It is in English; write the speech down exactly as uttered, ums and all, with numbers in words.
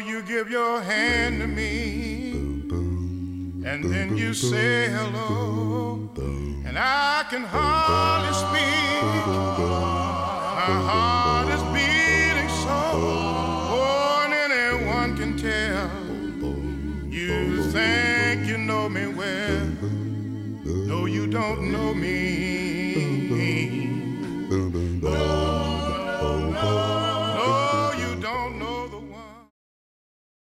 you give your hand to me, and then you say hello, and I can hardly speak. My heart is beating so, oh, and anyone can tell. You think you know me well, no, you don't know me.